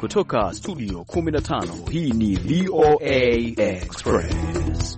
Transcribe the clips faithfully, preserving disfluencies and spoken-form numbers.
Kutoka studio kumi na tano, hii ni V O A Express.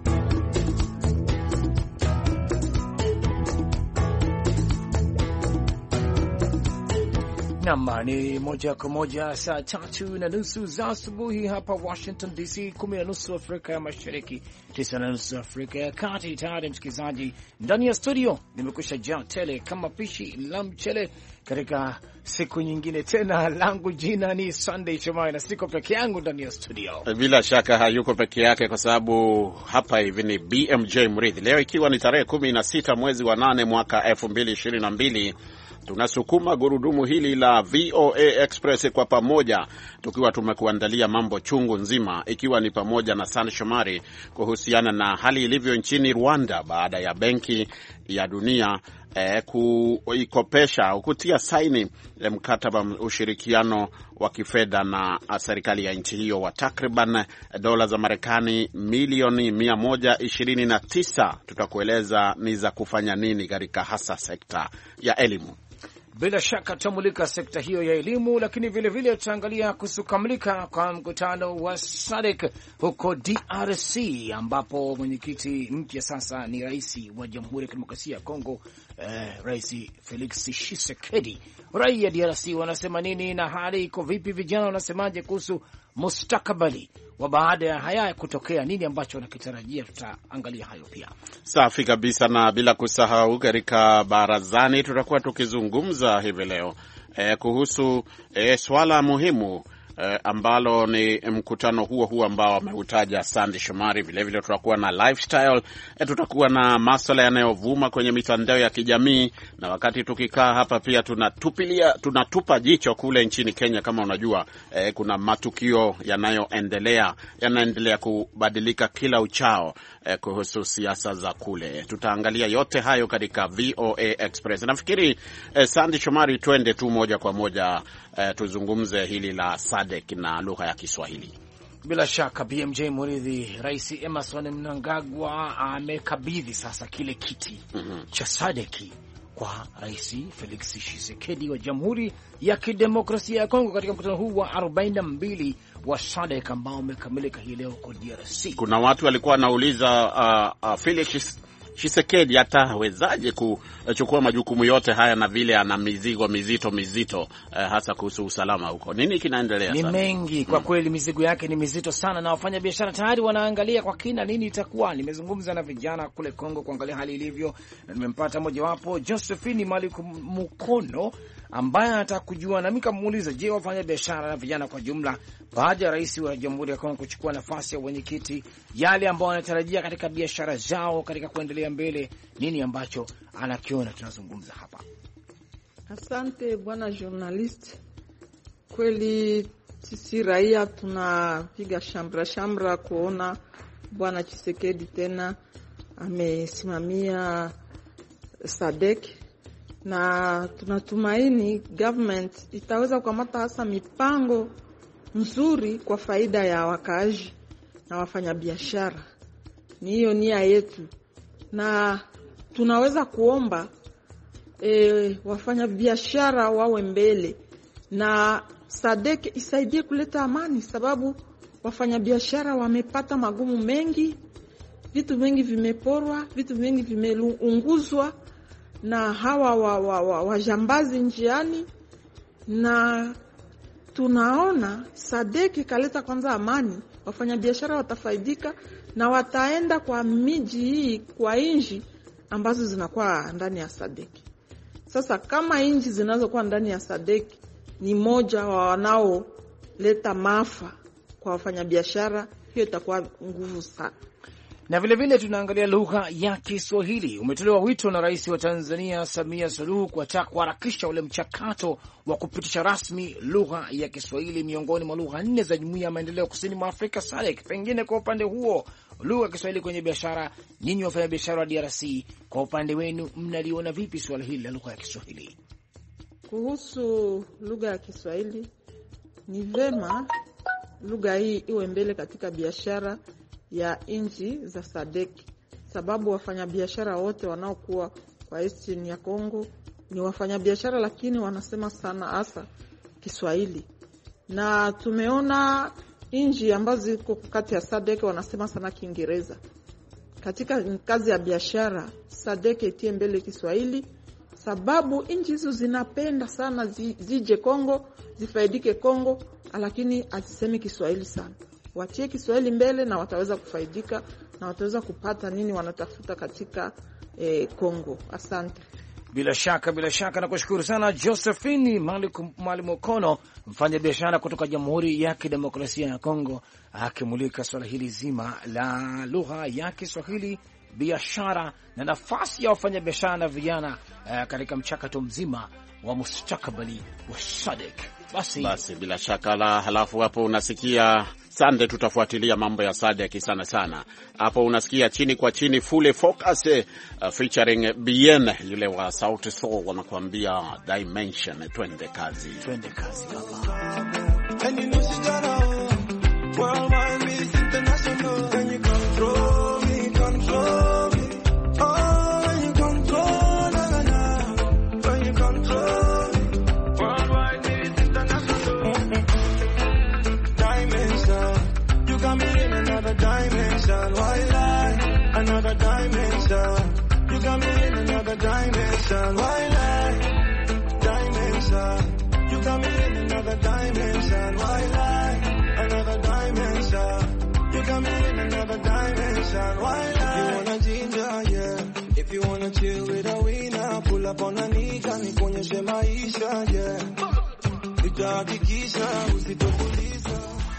Nama ni moja kwa moja saa tatu na nusu za asubuhi hapa Washington D C, kumi na nusu Afrika ya Mashariki, tisa na nusu Afrika ya Kati. Tayari msikilizaji, ndani ya studio nimekwisha jaa tele kama pishi la mchele katika siku nyingine tena. Langu jina ni Sunday Shomari na siko peke yangu ndani ya studio. Bila shaka hayuko peke yake, kwa sababu hapa hivi ni B M J Mridhi. Leo ikiwa ni tarehe kumi na sita mwezi wa nane mwaka elfu mbili ishirini na mbili, tunasukuma gurudumu hili la V O A Express kwa pamoja, tukiwa tumekuandalia mambo chungu nzima, ikiwa ni pamoja na Sunday Shomari kuhusiana na hali ilivyo nchini Rwanda baada ya Benki ya Dunia eh, kuikopesha kutia saini eh, mkataba ushirikiano wa kifedha na serikali ya nchi hiyo wa takriban dola za Marekani milioni mia moja ishirini na tisa. Tutakueleza ni za kufanya nini katika hasa sekta ya elimu. Bila shaka tutamulika sekta hiyo ya elimu, lakini vile vile tutaangalia kusukamilika kwa mkutano wa S A D C huko D R C, ambapo mwenyekiti mpya sasa ni rais wa Jamhuri ya Kidemokrasia ya Kongo, eh, Rais Felix Tshisekedi. Raia D R C wanasema nini na hali iko vipi? Vijana wanasemaje kuhusu mustakabali wa baada ya haya kutokea? Nini ambacho wanakitarajia? Tutaangalia hayo pia. Safi kabisa, na bila kusahau katika barazani tutakuwa tukizungumza hivi leo eh, kuhusu eh, swala muhimu eh, ambalo ni mkutano huo huo ambao ameutaja Sandy Shomari. Vile vile tutakuwa na lifestyle, eh, tutakuwa na masuala yanayovuma kwenye mitandao ya kijamii, na wakati tukikaa hapa pia tunatupilia tunatupa jicho kule nchini Kenya. Kama unajua eh, kuna matukio yanayoendelea yanaendelea kubadilika kila uchao eh, kuhusu siasa za kule. Tutaangalia yote hayo katika V O A Express. Nafikiri eh, Sandy Shomari, twende tu moja kwa moja eh, tuzungumze hili la S A D C na lugha ya Kiswahili. Bila shaka B M J Muridhi, Rais Emerson Mnangagwa amekabidhi sasa kile kiti mm -hmm. cha S A D C kwa Rais Felix Tshisekedi wa Jamhuri ya Kidemokrasia ya Kongo katika mkutano huu wa arobaini na mbili wa S A D C ambao umekamilika hii leo kwa D R C. Kuna watu walikuwa wanauliza uh, uh, Felix Tshisekedi atawezaje kuchukua majukumu yote haya na vile ana mizigo mizito mizito eh, hasa kuhusu usalama huko. Nini kinaendelea sana? Ni mengi kwa hmm. kweli mizigo yake ni mizito sana, na wafanya biashara tayari wanaangalia kwa kina nini itakuwa. Nimezungumza na vijana kule Kongo kuangalia hali ilivyo, na nimempata mojawapo Josephine Maliku Mukono ambaye anataka kujua, na mimi kamuuliza, je, wafanya biashara na vijana kwa jumla baada ya rais wa Jamhuri ya Kongo kuchukua nafasi ya mwenyekiti, yale ambao wanatarajia katika biashara zao katika kuendelea mbele, nini ambacho anakiona? Tunazungumza hapa. Asante bwana journalist. Kweli sisi raia tunapiga shamra shamra kuona bwana Tshisekedi tena amesimamia S A D C, na tunatumaini government itaweza kukamata hasa mipango mzuri kwa faida ya wakaaji na wafanyabiashara. Ni hiyo nia yetu, na tunaweza kuomba e, wafanyabiashara wawe mbele na S A D C isaidie kuleta amani, sababu wafanyabiashara wamepata magumu mengi, vitu vingi vimeporwa, vitu vingi vimeunguzwa na hawa wajambazi wa, wa, wa njiani, na tunaona S A D C kaleta kwanza amani, wafanyabiashara watafaidika na wataenda kwa miji hii, kwa inji ambazo zinakuwa ndani ya S A D C. Sasa kama inji zinazokuwa ndani ya S A D C ni moja wa wanao leta maafa kwa wafanyabiashara, hiyo itakuwa nguvu sana. Na vile vile tunaangalia lugha ya Kiswahili. Umetolewa wito na Rais wa Tanzania Samia Suluhu kuataka kuharakisha ule mchakato wa kupitisha rasmi lugha ya Kiswahili miongoni mwa lugha nne za Jumuiya ya Maendeleo Kusini mwa Afrika S A D C. Pengine kwa upande huo lugha ya Kiswahili kwenye biashara, nyinyi wafanya biashara wa D R C, kwa upande wenu mnaliona vipi swala hili la lugha ya Kiswahili? Kuhusu lugha ya Kiswahili, ni vema lugha hii iwe mbele katika biashara ya nchi za S A D C, sababu wafanyabiashara wote wanaokuwa kwa Eastern ya Kongo ni wafanyabiashara, lakini wanasema sana hasa Kiswahili. na tumeona nchi ambazo ziko kati ya S A D C wanasema sana Kiingereza. Katika kazi ya biashara S A D C itie mbele Kiswahili, sababu nchi hizo zinapenda sana zi, zije Kongo, zifaidike Kongo, lakini asisemi Kiswahili sana. Watie Kiswahili mbele na wataweza kufaidika na wataweza kupata nini wanatafuta katika eh, Kongo. Asante. Bila shaka, bila shaka na kushukuru sana Josephine Mwalimu Kono, mfanya biashara kutoka Jamhuri ya Kidemokrasia ya Kongo, akimulika swala hili zima la lugha ya Kiswahili, biashara na nafasi ya wafanyabiashara na vijana uh, katika mchakato mzima wa mustakabali wa S A D C. Basi, basi bila shaka la halafu hapo unasikia Sande, tutafuatilia mambo ya S A D C sana sana. Hapo unasikia chini kwa chini Full Focus uh, featuring Bien yule wa Sauti Sol wanakuambia Dimension. Twende kazi, twende kazi baba. Another dimension, you got me in another dimension. Why lie? Dimension, you got me in another dimension. Why lie? Another dimension, you got me in another dimension. Why lie? If you wanna ginger, yeah. If you wanna chill with a winner, pull up on a nigga, nikuonyeshe maisha, yeah. Nitahakikisha usitokuliza.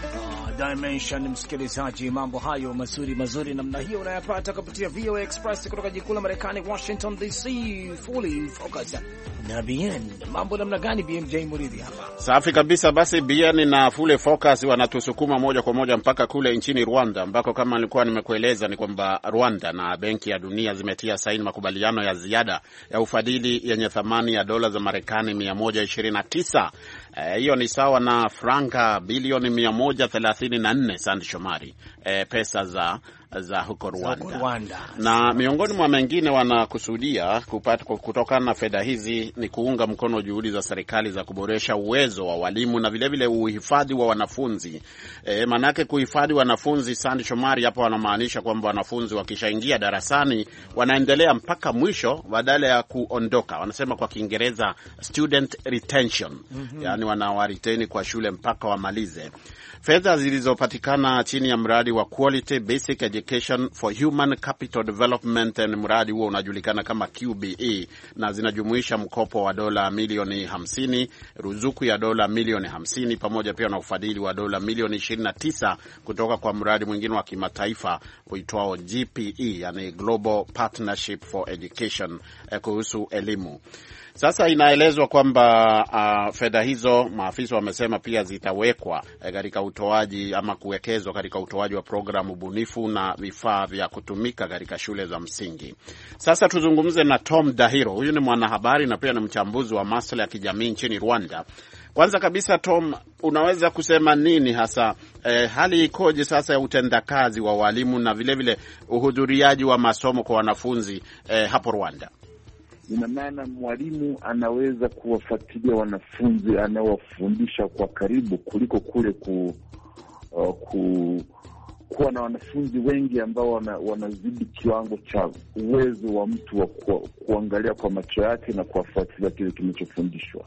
Dimension, msikilizaji, mambo hayo mazuri mazuri namna hiyo unayapata kupitia V O A Express kutoka jikuu la Marekani Washington D C. Fully Focus na Bien. Mambo namna gani B M J Muridhi hapa? Safi kabisa. Basi Bien na Full Focus wanatusukuma moja kwa moja mpaka kule nchini Rwanda, ambako kama nilikuwa nimekueleza ni kwamba Rwanda na Benki ya Dunia zimetia saini makubaliano ya ziada ya ufadhili yenye thamani ya dola za Marekani mia moja ishirini na tisa. Hiyo e, ni sawa na franka bilioni mia moja thelathini na nne Sandi Shomari, e, pesa za za huko Rwanda. Rwanda. Na miongoni mwa mengine wanakusudia kupata kutokana na fedha hizi ni kuunga mkono juhudi za serikali za kuboresha uwezo wa walimu na vile vile uhifadhi wa wanafunzi. E, manake kuhifadhi wanafunzi, Sandi Shomari, hapo wanamaanisha kwamba wanafunzi wakishaingia darasani wanaendelea mpaka mwisho badala ya kuondoka. Wanasema kwa Kiingereza student retention. Mm-hmm. Yaani wanawaretain kwa shule mpaka wamalize. Fedha zilizopatikana chini ya mradi wa Quality Basic Education for Human Capital Development, na mradi huo unajulikana kama Q B E, na zinajumuisha mkopo wa dola milioni hamsini, ruzuku ya dola milioni hamsini, pamoja pia na ufadhili wa dola milioni ishirini na tisa kutoka kwa mradi mwingine wa kimataifa uitwao G P E, yani Global Partnership for Education, eh, kuhusu elimu. Sasa inaelezwa kwamba uh, fedha hizo maafisa wamesema pia zitawekwa katika uh, utoaji ama kuwekezwa katika utoaji wa programu bunifu na vifaa vya kutumika katika shule za msingi. Sasa tuzungumze na Tom Dahiro. Huyu ni mwanahabari na pia ni mchambuzi wa masuala ya kijamii nchini Rwanda. Kwanza kabisa Tom, unaweza kusema nini hasa eh, hali ikoje sasa ya utendakazi wa walimu na vile vile uhudhuriaji wa masomo kwa wanafunzi eh, hapo Rwanda? Ina maana mwalimu anaweza kuwafuatilia wanafunzi anawafundisha kwa karibu kuliko kule ku, uh, ku kuwa na wanafunzi wengi ambao wana, wanazidi kiwango cha uwezo wa mtu wa ku, kuangalia kwa macho yake na kuwafuatilia kile kinachofundishwa.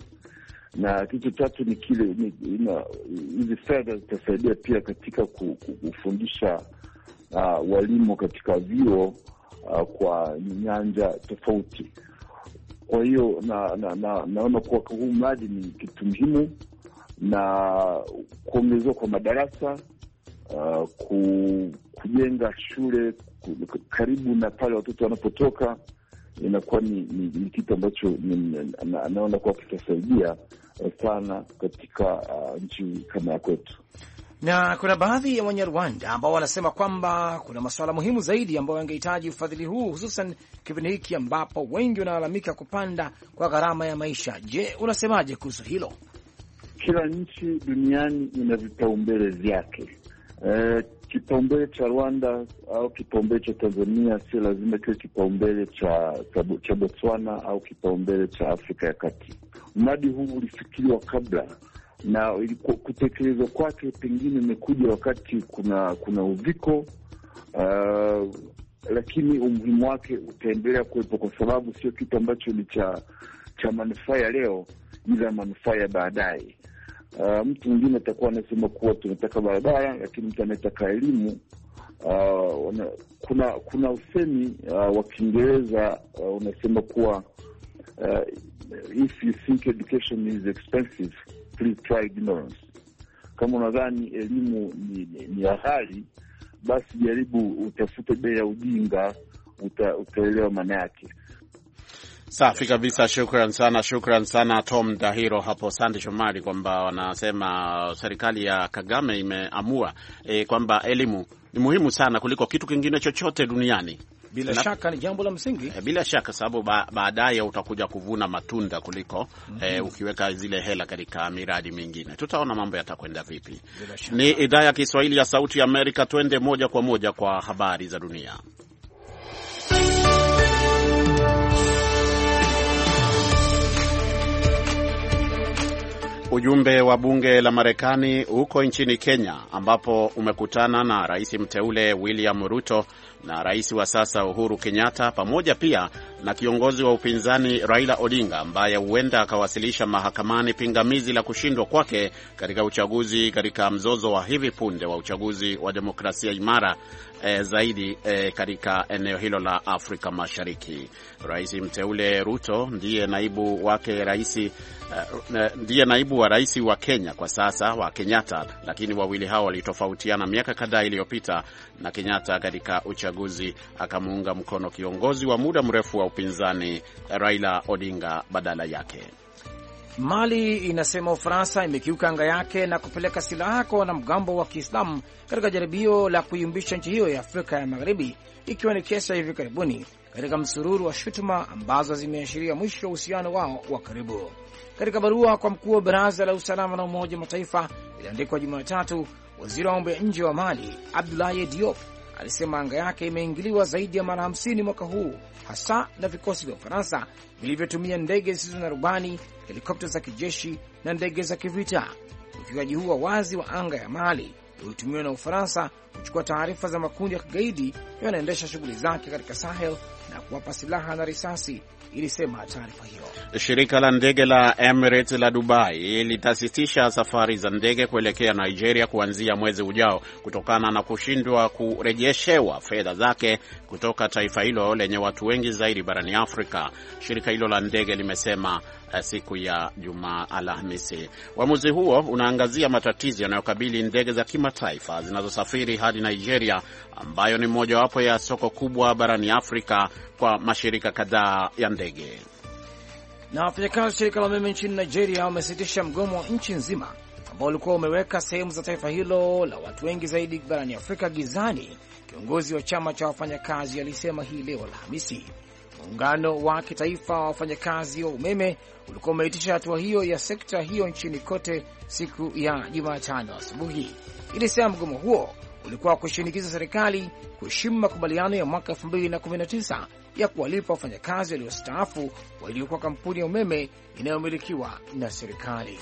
Na kitu tatu ni kile hizi fedha zitasaidia pia katika kufundisha uh, walimu katika vyuo uh, kwa nyanja tofauti. Kwa hiyo na, na, na, naona kuwa huu mradi ni kitu muhimu, na kuongezwa kwa madarasa, uh, ku, kujenga shule karibu na pale watoto wanapotoka inakuwa ni, ni, ni kitu ambacho na, naona kuwa kitasaidia sana katika uh, nchi kama ya kwetu. Na kuna baadhi ya Wanyarwanda ambao wanasema kwamba kuna masuala muhimu zaidi ambayo yangehitaji ufadhili huu, hususan kipindi hiki ambapo wengi wanalalamika kupanda kwa gharama ya maisha. Je, unasemaje kuhusu hilo? Kila nchi duniani ina vipaumbele vyake. E, kipaumbele cha Rwanda au kipaumbele cha Tanzania si lazima kiwe kipaumbele cha, cha Botswana au kipaumbele cha Afrika ya Kati. Mradi huu ulifikiriwa kabla na kutekelezwa kwake pengine imekuja wakati kuna kuna uviko uh, lakini umuhimu wake utaendelea kuwepo, kwa sababu sio kitu ambacho ni cha cha manufaa ya leo, ila manufaa ya baadaye. Uh, mtu mwingine atakuwa anasema kuwa tunataka barabara, lakini mtu anataka elimu. Uh, kuna kuna usemi uh, wa Kiingereza uh, unasema kuwa uh, if you think education is expensive, please try ignorance. Kama unadhani elimu ni, ni, ni ghali, basi jaribu utafute bei ya ujinga, uta, utaelewa maana yake. Safi kabisa, shukran sana, shukran sana Tom Dahiro hapo. Sande Shomari, kwamba wanasema serikali ya Kagame imeamua e, kwamba elimu ni muhimu sana kuliko kitu kingine chochote duniani. Bila na, shaka ni jambo la msingi. E, bila shaka sababu ba, baadaye utakuja kuvuna matunda kuliko mm-hmm. e, ukiweka zile hela katika miradi mingine. Tutaona mambo yatakwenda vipi. Ni idhaa ya Kiswahili ya Sauti ya Amerika, twende moja kwa moja kwa habari za dunia. Ujumbe wa bunge la Marekani uko nchini Kenya, ambapo umekutana na rais mteule William Ruto na rais wa sasa Uhuru Kenyatta, pamoja pia na kiongozi wa upinzani Raila Odinga, ambaye huenda akawasilisha mahakamani pingamizi la kushindwa kwake katika uchaguzi katika mzozo wa hivi punde wa uchaguzi wa demokrasia imara e, zaidi e, katika eneo hilo la Afrika Mashariki. Rais mteule Ruto ndiye naibu wake rais uh, ndiye naibu wa rais wa Kenya kwa sasa wa Kenyatta, lakini wawili hao walitofautiana miaka kadhaa iliyopita, na Kenyatta katika uchaguzi akamuunga mkono kiongozi wa muda mrefu wa upinzani Raila Odinga badala yake. Mali inasema Ufaransa imekiuka anga yake na kupeleka silaha kwa wanamgambo wa Kiislamu katika jaribio la kuyumbisha nchi hiyo ya Afrika ya Magharibi, ikiwa ni kesa hivi karibuni katika msururu wa shutuma ambazo zimeashiria mwisho wa uhusiano wao wa karibu. Katika barua kwa mkuu wa Baraza la Usalama na Umoja wa Mataifa iliandikwa Jumatatu, waziri wa mambo ya nje wa Mali Abdoulaye Diop alisema anga yake imeingiliwa zaidi ya mara hamsini mwaka huu, hasa na vikosi vya Ufaransa vilivyotumia ndege zisizo na rubani, helikopta za kijeshi na ndege za kivita. Ukiukaji huu wa wazi wa anga ya Mali ulitumiwa na Ufaransa kuchukua taarifa za makundi ya kigaidi yanaendesha shughuli zake katika Sahel na kuwapa silaha na risasi, ilisema taarifa hiyo. Shirika la ndege la Emirates la Dubai litasitisha safari za ndege kuelekea Nigeria kuanzia mwezi ujao kutokana na kushindwa kurejeshewa fedha zake kutoka taifa hilo lenye watu wengi zaidi barani Afrika. Shirika hilo la ndege limesema siku ya Jumaa Alhamisi. Uamuzi huo unaangazia matatizo yanayokabili ndege za kimataifa zinazosafiri hadi Nigeria, ambayo ni mojawapo ya soko kubwa barani Afrika kwa mashirika kadhaa ya ndege. Na wafanyakazi wa shirika la umeme nchini Nigeria wamesitisha mgomo wa nchi nzima ambao ulikuwa umeweka sehemu za taifa hilo la watu wengi zaidi barani Afrika gizani. Kiongozi wa chama cha wafanyakazi alisema hii leo Alhamisi. Muungano wa kitaifa wa wafanyakazi wa umeme ulikuwa umeitisha hatua hiyo ya sekta hiyo nchini kote siku ya Jumatano asubuhi. Ilisema mgomo huo ulikuwa kushinikiza serikali kuheshimu makubaliano ya mwaka elfu mbili na kumi na tisa ya kuwalipa wafanyakazi waliostaafu waliokuwa kampuni ya umeme inayomilikiwa na serikali.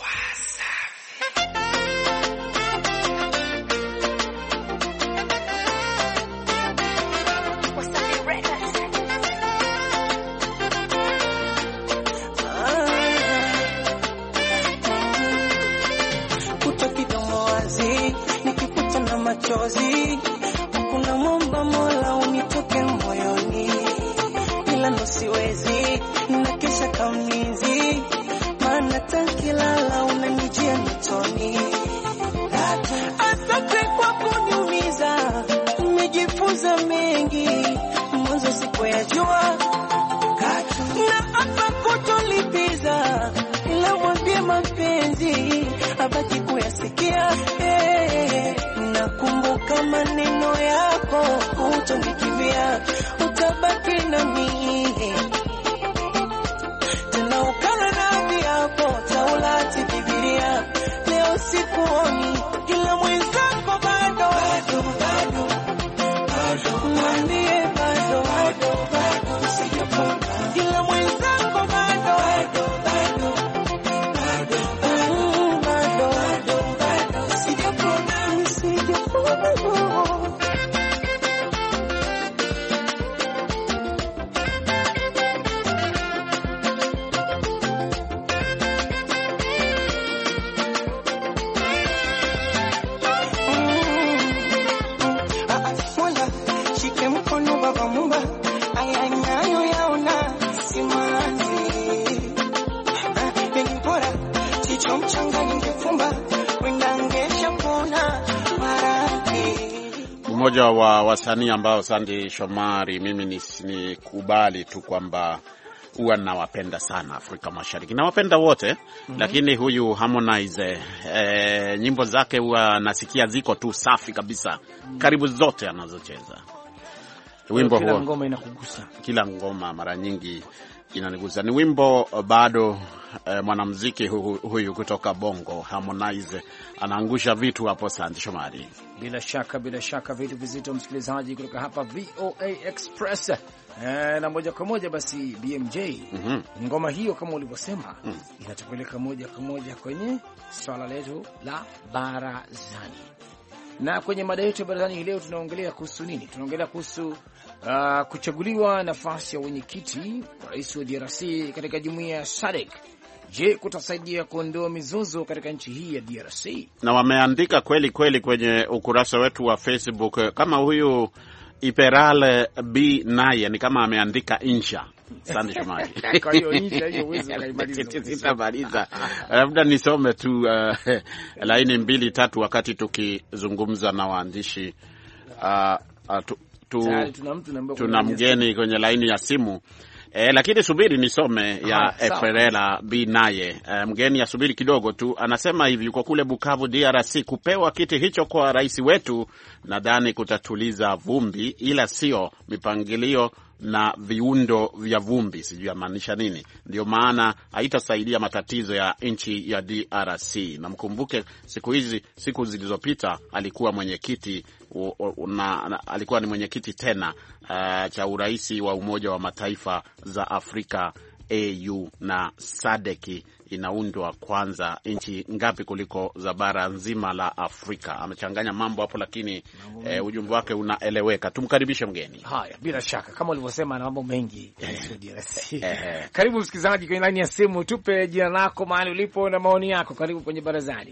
Kuna mwamba Mola unitoke moyoni, ila nosiwezi na kesha kamnizi, maana takilala unanijia nitoni. Asante kwa kuniumiza, nimejifunza mengi, mwanzo sikuyajua, na hapa kutolipiza, ila mwambie mapenzi abaki kuyasikia. Hey, nakumbuka maneno yako, utanikimbia, utabaki na mimi tena, ukala na viapo taulati Biblia. Leo sikuoni ila mwenzako bado bado bado bado, mwambie bado bado bado, usijapona ila mwenzako bado bado bado bado mmoja wa wasanii ambao Sandy Shomari, mimi ni, ni kubali tu kwamba huwa nawapenda sana Afrika Mashariki. Nawapenda wote, mm -hmm. Lakini huyu Harmonize eh, nyimbo zake huwa nasikia ziko tu safi kabisa. Mm -hmm. Karibu zote anazocheza. Wimbo kila huo, ngoma inakugusa. Kila ngoma mara nyingi inanigusa. Ni wimbo bado eh, mwanamuziki huyu, huyu kutoka Bongo Harmonize anaangusha vitu hapo Sandy Shomari. Bila shaka bila shaka vitu vizito, msikilizaji, kutoka hapa V O A Express. Eh, na moja kwa moja basi B M J. Mm -hmm. Ngoma hiyo kama ulivyosema, mm -hmm. inatupeleka moja kwa moja kwenye swala letu la barazani. Na kwenye mada yetu ya barazani leo tunaongelea kuhusu nini? Tunaongelea kuhusu uh, kuchaguliwa nafasi ya wenyekiti wa rais wa D R C katika jumuiya ya S A D C. Je, kutasaidia kuondoa mizozo katika nchi hii ya D R C? Na wameandika kweli kweli kwenye ukurasa wetu wa Facebook, kama huyu Iperale B naye ni kama ameandika insha. Sandy Shomari. Kwa hiyo insha hiyo uwezo kaimaliza. Sitamaliza. Labda nisome tu uh, laini mbili tatu wakati tukizungumza na waandishi. Uh, uh, tu, tu, tuna, tuna mgeni kwenye laini ya simu. Eh, lakini subiri nisome ya Eferela B naye. Eh, mgeni asubiri kidogo tu. Anasema hivi, yuko kule Bukavu D R C, kupewa kiti hicho kwa rais wetu nadhani kutatuliza vumbi, ila sio mipangilio na viundo vya vumbi. Sijui amaanisha nini. Ndio maana haitasaidia matatizo ya nchi ya D R C. Na mkumbuke siku hizi siku zilizopita alikuwa mwenyekiti na alikuwa ni mwenyekiti tena uh, cha uraisi wa Umoja wa Mataifa za Afrika A U, na S A D C inaundwa kwanza nchi ngapi kuliko za bara nzima la Afrika. Amechanganya mambo hapo, lakini eh, ujumbe wake unaeleweka. Tumkaribishe mgeni. Haya, bila shaka kama ulivyosema na mambo mengi D R C. Karibu msikilizaji kwenye line ya simu, tupe jina lako, mahali ulipo na maoni yako. Karibu kwenye barazani.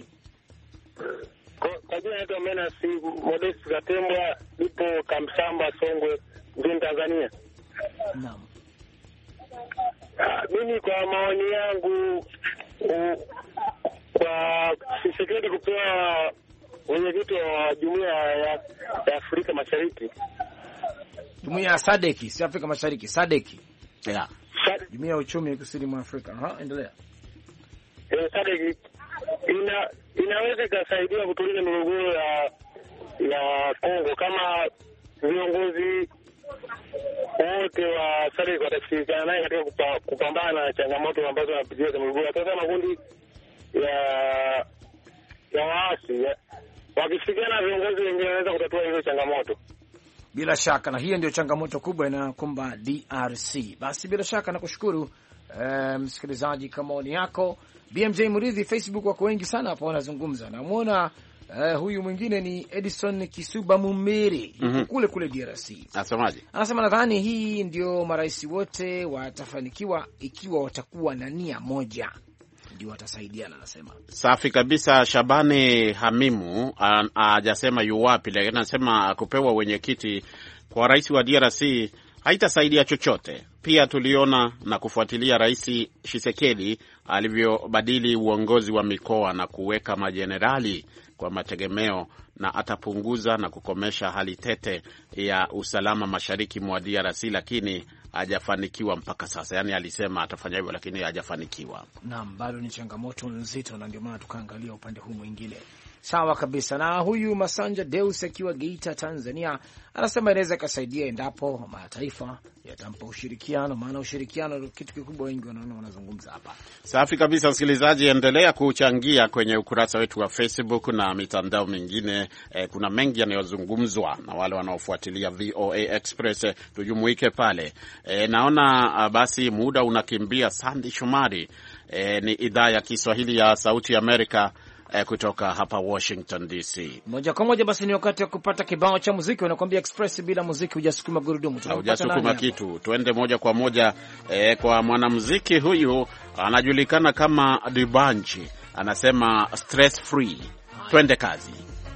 Kwa jina naitwa Menasi Modest Gatembwa, nipo Kamsamba, Songwe, nchini Tanzania. Naam. Uh, mimi kwa maoni yangu uh, kwa Tshisekedi kupewa wenyekiti wa jumuiya ya, ya Afrika Mashariki. Jumuiya ya S A D C, si Afrika Mashariki, S A D C. Yeah. Jumuiya ya uchumi ya kusini mwa Afrika. Ha, endelea. Eh, S A D C ina inaweza kusaidia kutuliza migogoro ya ya Kongo kama viongozi wote wa S A D C watashirikiana naye katika kupa, kupambana na changamoto ambazo wanapitia za migogoro. Hata makundi ya ya waasi ya, wakishirikiana na viongozi wengine wanaweza kutatua hizo changamoto. Bila shaka, na hiyo ndio changamoto kubwa inayokumba D R C. Basi bila shaka nakushukuru eh, msikilizaji kwa maoni yako. B M J Muridhi, Facebook wako wengi sana hapo wanazungumza. Namuona uh, huyu mwingine ni Edison Kisuba Mumbere, mm -hmm. kule kule D R C. Asemaje? Anasema nadhani hii ndio marais wote watafanikiwa ikiwa watakuwa na nia moja, ndio watasaidiana. Anasema safi kabisa. Shabani Hamimu hajasema yu wapi, lakini anasema kupewa wenyekiti kwa rais wa D R C haitasaidia chochote. Pia tuliona na kufuatilia Rais Tshisekedi alivyobadili uongozi wa mikoa na kuweka majenerali kwa mategemeo, na atapunguza na kukomesha hali tete ya usalama mashariki mwa D R C, lakini hajafanikiwa mpaka sasa. Yani alisema atafanya hivyo, lakini hajafanikiwa. Naam, bado ni changamoto nzito, na ndio maana tukaangalia upande huu mwingine. Sawa kabisa. Na huyu Masanja Deus akiwa Geita, Tanzania, anasema inaweza kusaidia endapo mataifa yatampa ushirikiano, maana ushirikiano ndio kitu kikubwa, wengi wanaona wanazungumza hapa. Safi kabisa. Msikilizaji, endelea kuchangia kwenye ukurasa wetu wa Facebook na mitandao mingine. Eh, kuna mengi yanayozungumzwa na wale wanaofuatilia V O A Express. Eh, tujumuike pale. Eh, naona uh, basi muda unakimbia. Sandy Shomari, eh, ni idhaa ya Kiswahili ya Sauti ya Amerika Eh, kutoka hapa Washington D C. Moja kwa moja basi ni wakati wa kupata kibao cha muziki. Wanakuambia Express, bila muziki hujasukuma gurudumu. Hujasukuma kitu. Tuende moja kwa moja eh, kwa mwanamuziki huyu anajulikana kama Dibanji. Anasema stress free. Twende kazi.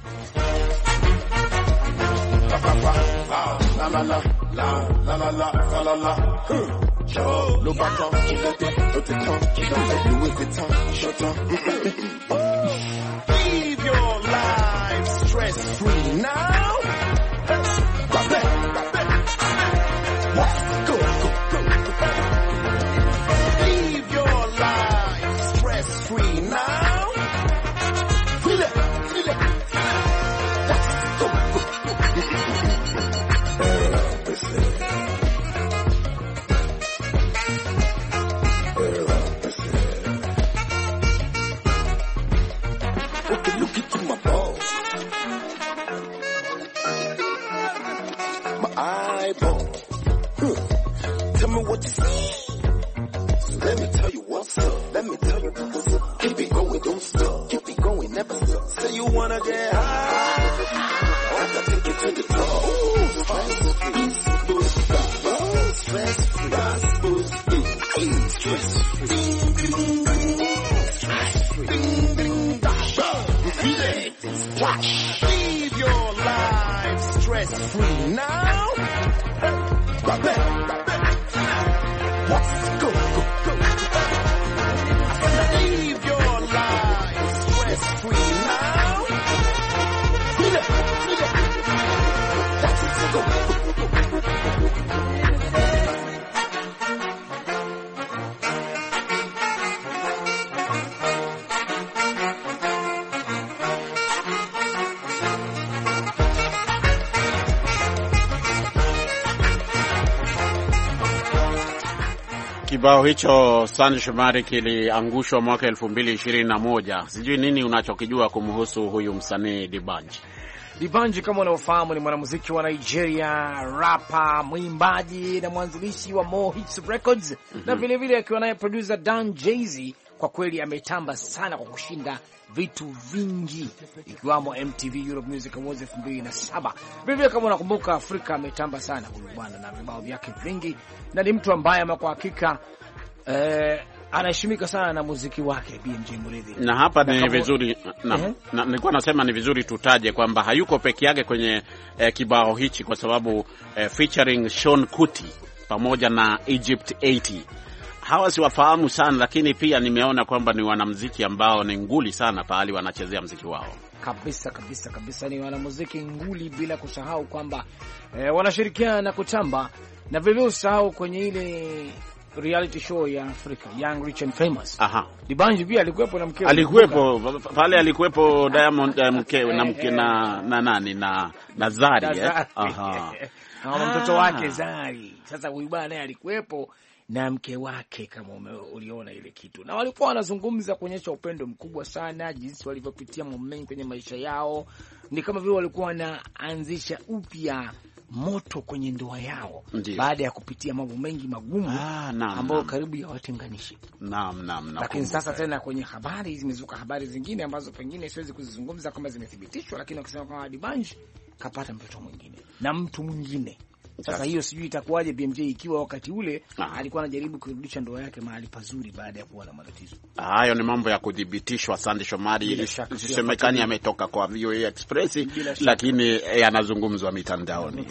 La la la la la la la la la. Le bâton qui l'a le temps qui l'a Louis Vuitton, shut up. Live your life stress free now. Let me tell you what's up. Let me tell you what's up. Keep it going, don't stop. Keep it going, never stop. Say you wanna get high. I can take you to the top. Ooh, stress free, boost, stress free, boost, stress free, ding, ding, ding, stress free, ding, ding, dash, watch, live your life stress free now. Grab it, grab it, let's go, go, go. Live your life stress free now. Let's go, go, go. Kibao hicho San Shomari kiliangushwa mwaka elfu mbili ishirini na moja. Sijui nini unachokijua kumhusu huyu msanii D'banj. D'banj kama unaofahamu ni mwanamuziki wa Nigeria, rapper, mwimbaji na mwanzilishi wa More Hits Records, mm-hmm. na vile vile akiwa naye producer Dan Jay-Z. Kwa kweli ametamba sana kwa kushinda vitu vingi ikiwamo M T V Europe Music Awards elfu mbili na saba. Vivyo kama unakumbuka Afrika ametamba sana huyu bwana na vibao vyake vingi, na ni mtu ambaye kwa hakika eh, anaheshimika sana na muziki wake B M J Muridhi. Na hapa ni vizuri na, uh-huh. na nilikuwa nasema ni vizuri tutaje kwamba hayuko peke yake kwenye eh, kibao hichi kwa sababu eh, featuring Sean Kuti pamoja na Egypt eighty. Hawa siwafahamu sana, lakini pia nimeona kwamba ni wanamuziki ambao ni nguli sana pahali wanachezea muziki wao. Kabisa kabisa kabisa, ni wanamuziki nguli, bila kusahau kwamba eh, wanashirikiana na kutamba, na vile usahau kwenye ile reality show ya Afrika Young Rich and Famous. Aha. D'banj pia alikuwepo na mkewe. Alikuwepo pale, alikuwepo Diamond mkewe na mke na na nani na na Zari eh. Aha. Na mtoto wake Zari. Sasa huyu bwana naye alikuwepo na mke wake, kama uliona ile kitu, na walikuwa wanazungumza kuonyesha upendo mkubwa sana, jinsi walivyopitia mambo mengi kwenye maisha yao. Ni kama vile walikuwa wanaanzisha upya moto kwenye ndoa yao baada ya kupitia mambo mengi magumu ah, ambayo karibu ya watenganishi. Naam, naam, lakini sasa tena kwenye habari zimezuka habari zingine ambazo pengine siwezi kuzizungumza kama zimethibitishwa, lakini wakisema kwamba D'banj kapata mtoto mwingine na mtu mwingine. Sasa hiyo sijui itakuwaje B M J, ikiwa wakati ule ah. alikuwa anajaribu kurudisha ndoa yake mahali pazuri baada ya kuwa na matatizo. Hayo ni mambo ya kudhibitishwa. Sandy Shomari, sisemekani ametoka kwa V O A Express, lakini yanazungumzwa mitandaoni.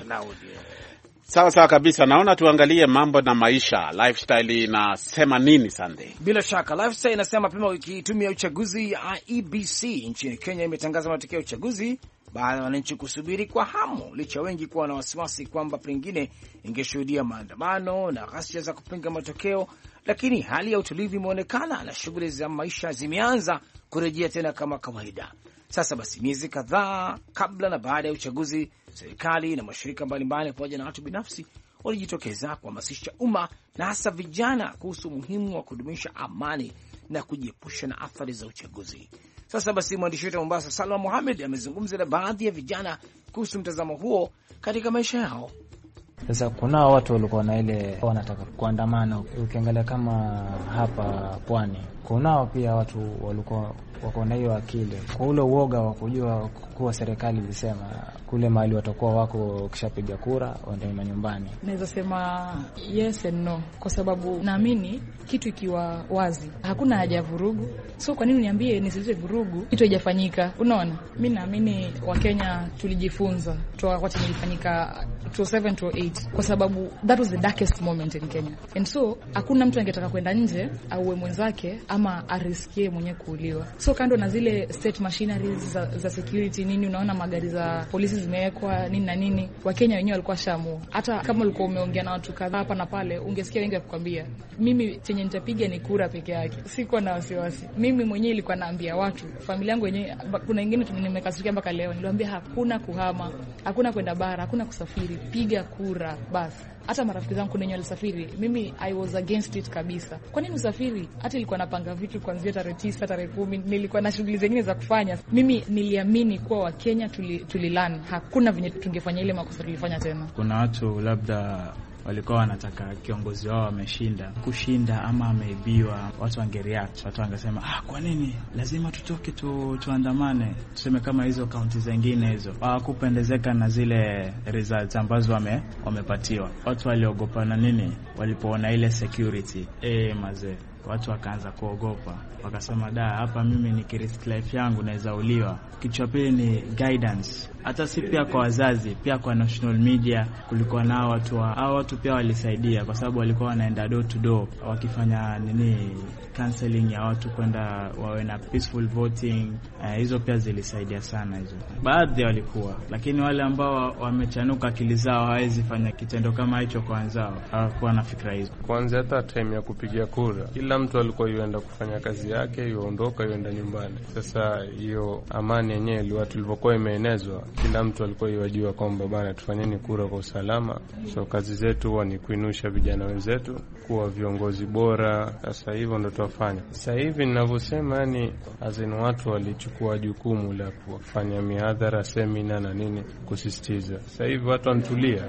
Sawa sawa kabisa. Naona tuangalie mambo na maisha. Lifestyle inasema nini Sunday? Bila shaka Lifestyle inasema pema wiki tume ya uchaguzi ya I E B C nchini Kenya imetangaza matokeo ya uchaguzi baada ya wananchi kusubiri kwa hamu, licha wengi kuwa na wasiwasi kwamba pengine ingeshuhudia maandamano na ghasia za kupinga matokeo, lakini hali ya utulivu imeonekana na shughuli za maisha zimeanza kurejea tena kama kawaida. Sasa basi, miezi kadhaa kabla na baada ya uchaguzi, serikali na mashirika mbalimbali pamoja na watu binafsi walijitokeza kuhamasisha umma na hasa vijana kuhusu umuhimu wa kudumisha amani na kujiepusha na athari za uchaguzi. Sasa basi, mwandishi wetu wa Mombasa Salma Mohamed amezungumza na baadhi ya vijana kuhusu mtazamo huo katika maisha yao. Sasa kuna watu walikuwa na ile wanataka kuandamana, ukiangalia kama hapa pwani kunao pia watu walikuwa wako na hiyo akili, kwa ule uoga wa kujua kuwa serikali ilisema kule mahali watakuwa wako kishapiga kura waende manyumbani. Naweza sema yes and no, kwa sababu naamini kitu ikiwa wazi hakuna haja ya vurugu. So kwa nini niambie nisilete vurugu kitu haijafanyika? Unaona, mimi naamini Wakenya tulijifunza toka wakati nilifanyika two seven to eight, kwa sababu that was the darkest moment in Kenya, and so hakuna mtu angetaka kwenda nje auwe mwenzake ama ariskie mwenye kuuliwa. So kando na zile state machineries za, za security nini, unaona magari za polisi zimewekwa nini na nini, Wakenya wenyewe walikuwa shamu. Hata kama ulikuwa umeongea na watu kadhaa hapa na pale, ungesikia wengi wakikwambia mimi chenye nitapiga ni kura peke yake. Sikuwa na wasiwasi. Mimi mwenyewe nilikuwa naambia watu, familia yangu wenyewe, kuna wengine nimekasikia mpaka leo, niliwaambia hakuna kuhama, hakuna kwenda bara, hakuna kusafiri, piga kura basi. Hata marafiki zangu kuna wenye walisafiri, mimi I was against it kabisa. Kwa nini usafiri? Hata nilikuwa napanga vitu kuanzia tarehe tisa, tarehe kumi, nilikuwa na shughuli zingine za kufanya. Mimi niliamini kuwa Wakenya tuli, tulilan, hakuna venye tungefanya ile makosa tulifanya tena. Kuna watu labda walikuwa wanataka kiongozi wao ameshinda kushinda ama ameibiwa, watu wangereact, watu wangesema ah, kwa nini lazima tutoke tu, tuandamane, tuseme kama hizo kaunti zingine hizo hawakupendezeka na zile results ambazo wame, wamepatiwa. Watu waliogopa na nini walipoona ile security eh mazee, watu wakaanza kuogopa, wakasema da, hapa mimi nikirisk life yangu naweza uliwa. Kitu cha pili ni guidance, hata si pia kwa wazazi, pia kwa national media kulikuwa nao watu wa, hao watu pia walisaidia, kwa sababu walikuwa wanaenda door to door wakifanya nini counseling ya watu kwenda wawe na peaceful voting. Uh, hizo pia zilisaidia sana hizo. Baadhi walikuwa, lakini wale ambao wamechanuka akili zao hawezi fanya kitendo kama hicho kwa wenzao, hawakuwa na fikra hizo. Kwanza hata time ya kupigia kura kila mtu alikuwa yuenda kufanya kazi yake, yuondoka yuenda nyumbani. Sasa hiyo amani yenyewe ile watu walivyokuwa imeenezwa, kila mtu alikuwa yajua kwamba bana tufanyeni kura kwa usalama. So kazi zetu huwa ni kuinusha vijana wenzetu kuwa viongozi bora. Sasa hivyo ndo tuwafanya. Sasa hivi ninavyosema, yani azini watu walichukua jukumu la kufanya mihadhara, semina na nini kusisitiza. Sasa hivi watu wanatulia.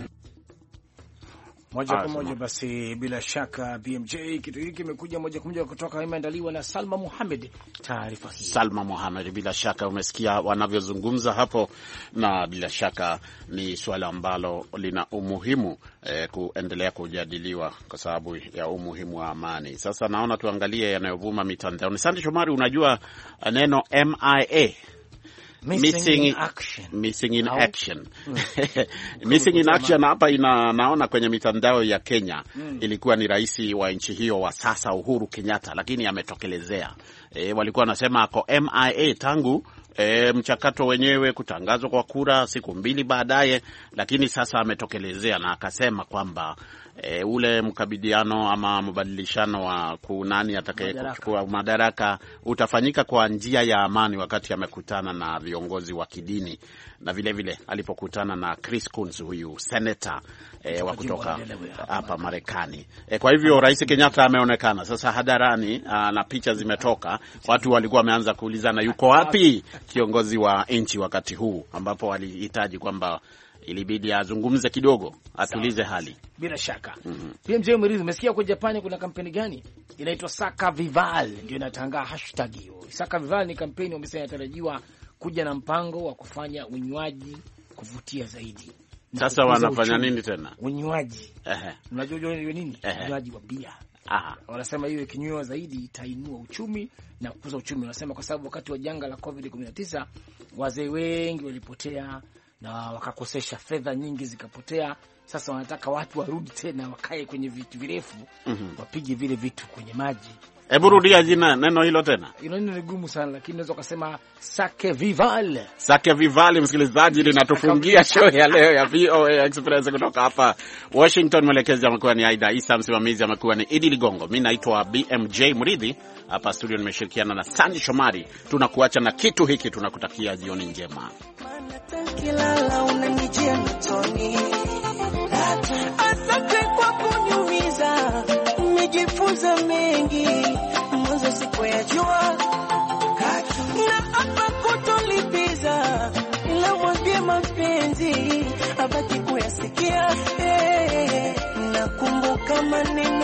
Moja kwa moja basi, bila shaka B M J, kitu hiki kimekuja moja kwa moja kutoka, imeandaliwa na Salma Mohamed. Taarifa hii Salma Mohamed, bila shaka umesikia wanavyozungumza hapo, na bila shaka ni swala ambalo lina umuhimu eh, kuendelea kujadiliwa kwa sababu ya umuhimu wa amani. Sasa naona tuangalie yanayovuma mitandaoni. Sandy Shomari, unajua neno M I A Missing, missing in action, missing in action. Mm. Missing in action hapa ina naona kwenye mitandao ya Kenya. Mm. Ilikuwa ni rais wa nchi hiyo wa sasa Uhuru Kenyatta, lakini ametokelezea. E, walikuwa wanasema ako M I A tangu E, mchakato wenyewe kutangazwa kwa kura siku mbili baadaye, lakini sasa ametokelezea na akasema kwamba e, ule mkabidiano ama mbadilishano wa kunani atakaye kuchukua madaraka utafanyika kwa njia ya amani, wakati amekutana na viongozi wa kidini na vile vile alipokutana na Chris Coons, huyu senator e, wa kutoka hapa Marekani. E, kwa hivyo Rais Kenyatta ameonekana sasa hadharani na picha zimetoka. Watu walikuwa wameanza kuulizana yuko wapi kiongozi wa nchi wakati huu ambapo walihitaji kwamba ilibidi azungumze kidogo, atulize hali. Bila shaka. Mm-hmm. P M J Murithi, umesikia kwa Japani kuna kampeni gani? Inaitwa Saka Vival, ndio inatangaa hashtag hiyo. Saka Vival ni kampeni wamesema inatarajiwa kuja na mpango wa kufanya unywaji kuvutia zaidi. Sasa wanafanya nini tena? Unywaji. Ehe. Unajua ni nini? Unywaji wa bia. Aha. Wanasema hiyo ikinywa zaidi itainua uchumi na kukuza uchumi. Wanasema kwa sababu wakati wa janga la covid kumi na tisa wazee wengi walipotea na wakakosesha fedha nyingi zikapotea. Sasa wanataka watu warudi tena wakae kwenye vitu virefu, mm-hmm. wapige vile vitu kwenye maji. Hebu rudia jina neno hilo tena. Hilo neno ni gumu sana, lakini unaweza kusema Sake Vival. Sake Vival, msikilizaji, linatufungia show ya leo ya V O A Express kutoka hapa Washington. Mwelekezi amekuwa ni Aida Isa, msimamizi amekuwa ni Idi Ligongo. Mimi naitwa B M J Murithi. Hapa studio nimeshirikiana na Sandy Shomari. Tunakuacha na kitu hiki, tunakutakia jioni njema. Kilala unanijia mtoni. Asante kwa kuniumiza. Nimejifunza mengi. Mwanzo sikuyajua. Na hapa kutolipiza. Ila mwambie mapenzi abaki kuyasikia. Hey, nakumbuka maneno